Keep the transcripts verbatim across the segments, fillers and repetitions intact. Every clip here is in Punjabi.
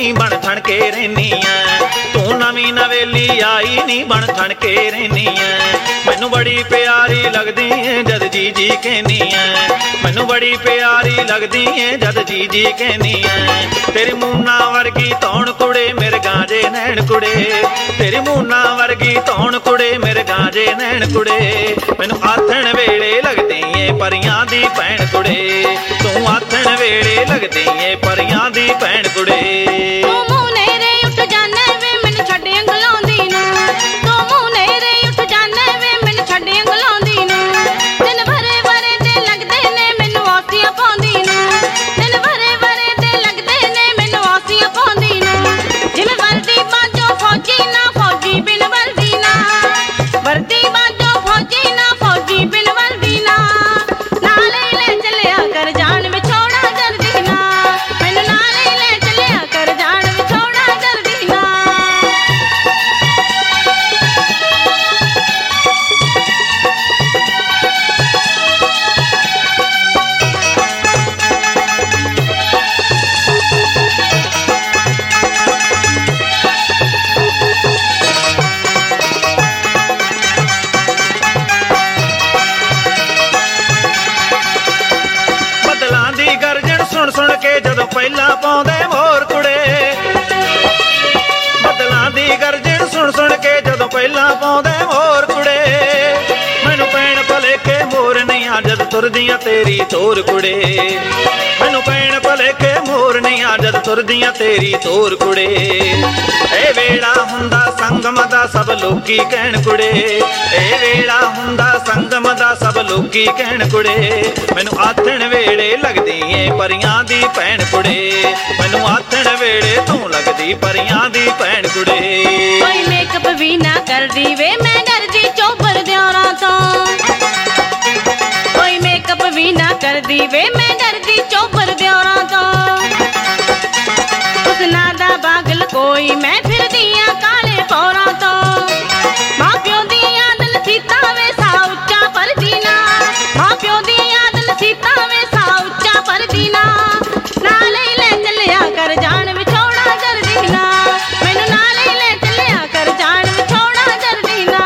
ਨੀ ਬਣ ਠਣ ਕੇ ਰਹਿਨੀ ਐ। ਤੂੰ ਨਵੀਂ ਨਵੇਲੀ ਆਈ ਨੀ ਬਣ ਠਣ ਕੇ ਰਹਿਨੀ ਐ। ਮੈਨੂੰ ਬੜੀ ਪਿਆਰੀ ਲੱਗਦੀ ਏ ਜਦ ਜੀ ਜੀ ਕਹਿਨੀ ਐ। ਮੈਨੂੰ ਬੜੀ ਪਿਆਰੀ ਲੱਗਦੀ ਏ ਜਦ ਜੀ ਜੀ ਕਹਿਨੀ ਐ। ਤੇਰੀ ਮੂਨਾ ਵਰਗੀ ਧੌਣ ਕੁੜੇ ਮੇਰੇ ਗਾਂਜੇ ਨੈਣ ਕੁੜੇ। ਤੇਰੀ ਮੂਨਾ ਵਰਗੀ ਧੌਣ ਕੁੜੇ ਮੇਰੇ ਗਾਂਜੇ ਨੈਣ ਕੁੜੇ। ਮੈਨੂੰ ਆਥਣ ਵੇਲੇ ਲੱਗਦੀ ਏ ਪਰੀਆਂ ਦੀ ਭੈਣ ਕੁੜੇ। ਤੂੰ ਆਥਣ ਵੇਲੇ ਲੱਗਦੀ ਏ ਪਰੀਆਂ ਦੀ ਭੈਣ ਕੁੜੇ। ਤੂੰ ਮੂੰਹ ਨੇਰੇ ਉੱਠ ਜਾਣਾ ਵੇ ਮੈਨੂੰ ਛੱਡ ਅੰਗਲਾਉਂਦੀ ਨੂੰ। ਤੂੰ ਮੂੰਹ ਨੇਰੇ ਉੱਠ ਜਾਣਾ ਵੇ ਮੈਨੂੰ ਛੱਡ ਅੰਗਲਾਉਂਦੀ ਨੂੰ। ਦਿਨ ਭਰੇ ਵਰੇ ਤੇ ਲੱਗਦੇ ਨੇ ਮੈਨੂੰ ਆਸੀਆਂ ਪਾਉਂਦੀ ਨੂੰ। ਦਿਨ ਭਰੇ ਵਰੇ ਤੇ ਲੱਗਦੇ ਨੇ ਮੈਨੂੰ ਆਸੀਆਂ ਪਾਉਂਦੀ ਨੂੰ। ਜਿਵੇਂ ਵਰਦੀ ਬਾਝੋਂ ਫੌਜੀ ਨਾ ਫੌਜੀ ਬਿਨ ਵਰਦੀ ਨਾ। ਵਰਦੀ ਬਾਝੋਂ ਫੌਜੀ ਨਾ ਫੌਜੀ ਬਿਨ ਵਰਦੀ ਨਾ। ਨਾਲੇ ਲੈ ਚੱਲਿਆ ਕਰ ਜਾਨ ਵਿਛੋੜਾ ਡਰਦੀ ਨਾ। ਮੈਨੂੰ ਨਾਲੇ ਲੈ ਚੱਲਿਆ ਕਰ ਜਾਨ ਵਿਛੋੜਾ ਡਰਦੀ ਨਾ। ਬੱਦਲਾਂ ਦੀ ਗਰਜਣ ਸੁਣ ਸੁਣ ਕੇ ਜਦੋਂ ਪਹਿਲਾਂ ਪਾਉਂਦੇ ਮੋਰ ਕੁੜੇ। ਬੱਦਲਾਂ ਦੀ ਗਰਜਣ ਸੁਣ ਸੁਣ ਕੇ ਜਦੋਂ ਪਹਿਲਾਂ ਪਾਉਂਦੇ ਮੋਰ ਕੁੜੇ। ਮੈਨੂੰ ਪੈਣ ਭਲੇਖੇ ਮੋਰ ਨਹੀਂ ਆ ਜਦ ਤੁਰਦੀਆਂ ਤੇਰੀ ਤੋਰ ਕੁੜੇ। ਮੈਨੂੰ ਪੈਣ ਭਲੇਖੇ ਮੋਰ ਨਹੀਂ ਆ ਜਦ ਤੁਰਦੀਆਂ ਤੇਰੀ ਤੋਰ ਕੁੜੇ। ਇਹ ਵੇਲਾ ਹੁੰਦਾ ਸੰਗਮ ਦਾ ਸਭ ਲੋਕੀ ਕਹਿਣ ਕੁੜੇ। ਇਹ ਵੇਲਾ ਹੁੰਦਾ ਸੰਗਮ ਦਾ ਸਭ ਲੋਕੀ ਕਹਿਣ ਕੁੜੇ। ਮੈਨੂੰ ਆਥਣ ਵੇਲੇ ਲੱਗਦੀ ਏ ਪਰੀਆਂ ਦੀ ਭੈਣ ਕੁੜੇ। ਮੈਨੂੰ ਆਥਣ ਵੇਲੇ ਤੂੰ ਲੱਗਦੀ ਪਰੀਆਂ ਦੀ ਭੈਣ ਕੁੜੇ। ਕੋਈ ਮੇਕਅਪ ਵੀ ਨਾ ਕਰਦੀ ਵੇ ਮੈਂ ਡਰਦੀ ਚੋਬਰ ਦਿਓਰਾਂ ਤੋਂ। ਕੋਈ ਮੇਕਅਪ ਵੀ ਨਾ ਕਰਦੀ ਵੇ ਮੈਂ ਡਰਦੀ ਚੋਬਰ ਦਿਓਰਾਂ ਤੋਂ। ਹੁਸਨਾ ਦਾ ਬਾਗਲ ਕੋਈ ਮੈਂ ਫਿਰਦੀ ਆਂ ਕਾਲੇ ਪੌਰਾਂ ਤੋਂ। ਮਾਂ ਪਿਓ ਦੀ ਯਾਦ ਨਸੀਤਾਂ ਵੇ ਸਾ ਉੱਚਾ ਪਰਦੀ ਨਾ। ਮਾਂ ਪਿਓ ਦੀ ਯਾਦ ਨਸੀਤਾਂ ਵੇ ਸਾ ਉੱਚਾ ਪਰਦੀ ਨਾ। ਨਾਲੇ ਲੈ ਚੱਲਿਆ ਕਰ ਜਾਨ ਵਿਛੋੜਾ ਡਰਦੀ ਨਾ। ਮੈਨੂੰ ਨਾਲੇ ਲੈ ਚੱਲਿਆ ਕਰ ਜਾਨ ਵਿਛੋੜਾ ਡਰਦੀ ਨਾ।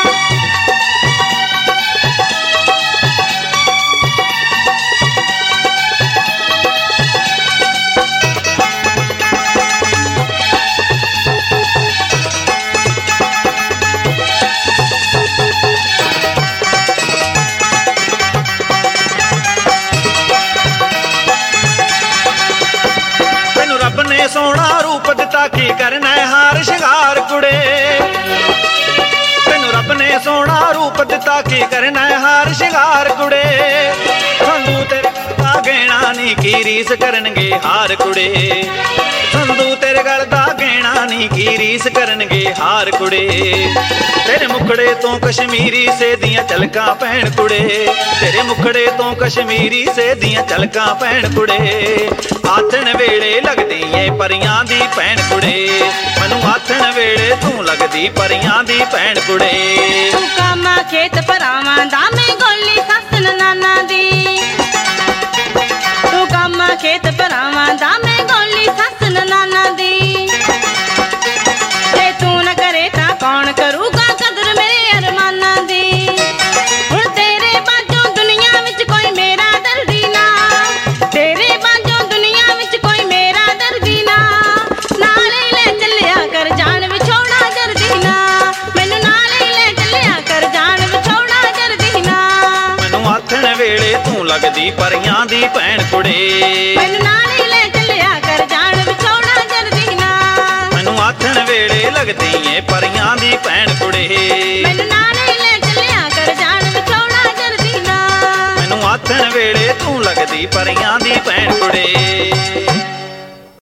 ਤੈਨੂੰ ਰੱਬ ਨੇ ਸੋਹਣਾ ਰੂਪ ਦਿੱਤਾ ਕੀ ਕਰਨਾ ਹਾਰ ਸ਼ਿੰਗਾਰ ਕੁੜੇ। ਤੈਨੂੰ ਰੱਬ ਨੇ ਸੋਹਣਾ ਰੂਪ ਦਿੱਤਾ ਕੀ ਕਰਨਾ ਹਾਰ ਸ਼ਿੰਗਾਰ ਕੁੜੇ। ਸੰਧੂ ਤੇਰੇ ਦਾ ਗਹਿਣਾ ਨੀ ਕੀ ਰੀਸ ਕਰਨਗੇ ਹਾਰ ਕੁੜੇ। ਸੰਧੂ ਤੇਰੇ ਗਲ ਦਾ ਗਹਿਣਾ ਨੀ ਕੀ ਰੀਸ ਕਰਨਗੇ ਹਾਰ ਕੁੜੇ। ਤੇਰੇ ਮੁਖੜੇ ਤੋਂ ਕਸ਼ਮੀਰੀ ਸੇ ਦੀਆਂ ਝਲਕਾਂ ਪੈਣ ਕੁੜੇ। ਤੇਰੇ ਮੁਖੜੇ ਤੋਂ ਕਸ਼ਮੀਰੀ ਸੇ ਦੀਆਂ ਝਲਕਾਂ ਪੈਣ ਕੁੜੇ। ਆਥਣ ਵੇਲੇ ਲੱਗਦੀ ਏ ਪਰੀਆਂ ਦੀ ਭੈਣ ਕੁੜੇ। ਮੈਨੂੰ ਆਥਣ ਵੇਲੇ ਤੂੰ ਲੱਗਦੀ ਪਰੀਆਂ ਦੀ ਭੈਣ ਕੁੜੇ। ਤੂੰ ਕਾਮਾ ਖੇਤ ਭਰਾਵਾਂ ਦਾ ਮੈਂ ਗੋਲੀ ਸੱਸ ਨਾਨਾ ਦੀ। ਤੂੰ ਕਾਮਾ ਖੇਤ ਭਰਾਵਾਂ ਦਾ ਮੈਂ ਗੋਲੀ ਸੱਸ ਨਾਨਾ ਦੀ। ਜੇ ਤੂੰ ਨਾ ਕਰੇ ਤਾਂ ਕੌਣ ਕਰੂਗਾ ਕਦਰ ਮੇਰੇ ਅਰਮਾਨਾਂ ਦੀ। ਹੁਣ ਤੇਰੇ ਬਾਝੋਂ ਦੁਨੀਆ ਵਿੱਚ ਕੋਈ ਮੇਰਾ ਦਰਦੀ ਨਾ। ਤੇਰੇ ਬਾਝੋਂ ਦੁਨੀਆ ਵਿੱਚ ਕੋਈ ਮੇਰਾ ਦਰਦੀ ਨਾ। ਨਾਲੇ ਲੈ ਚੱਲਿਆ ਕਰ ਜਾਨ ਵਿਛੋੜਾ ਡਰਦੀ ਨਾ। ਮੈਨੂੰ ਨਾਲੇ ਲੈ ਚੱਲਿਆ ਕਰ ਜਾਨ ਵਿਛੋੜਾ ਡਰਦੀ ਨਾ। ਮੈਨੂੰ ਆਥਣ ਵੇਲੇ ਤੂੰ ਲੱਗਦੀ ਪਰੀਆਂ ਦੀ ਭੈਣ ਕੁੜੇ। ਮੈਨੂੰ ਨਾਲੇ ਲੈ ਚੱਲਿਆ ਕਰ ਜਾਨ ਵਿਛੋੜਾ ਡਰਦੀ ਨਾ। ਮੈਨੂੰ ਆਥਣ ਵੇਲੇ ਲੱਗਦੀ ਏ ਪਰੀਆਂ ਦੀ ਭੈਣ ਕੁੜੇ। ਮੈਨੂੰ ਨਾਲੇ ਲੈ ਚੱਲਿਆ ਕਰ ਜਾਨ ਵਿਛੋੜਾ ਡਰਦੀ ਨਾ। ਮੈਨੂੰ ਆਥਣ ਵੇਲੇ ਤੂੰ ਲੱਗਦੀ ਪਰੀਆਂ ਦੀ ਭੈਣ ਕੁੜੇ।